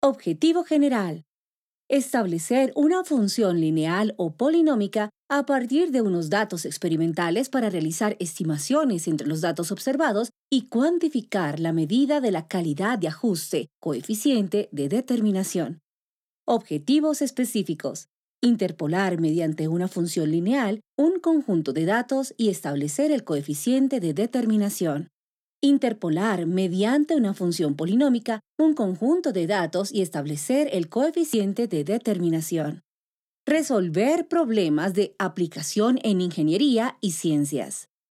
Objetivo general. Establecer una función lineal o polinómica a partir de unos datos experimentales para realizar estimaciones entre los datos observados y cuantificar la medida de la calidad de ajuste, coeficiente de determinación. Objetivos específicos. Interpolar mediante una función lineal un conjunto de datos y establecer el coeficiente de determinación. Interpolar mediante una función polinómica un conjunto de datos y establecer el coeficiente de determinación. Resolver problemas de aplicación en ingeniería y ciencias.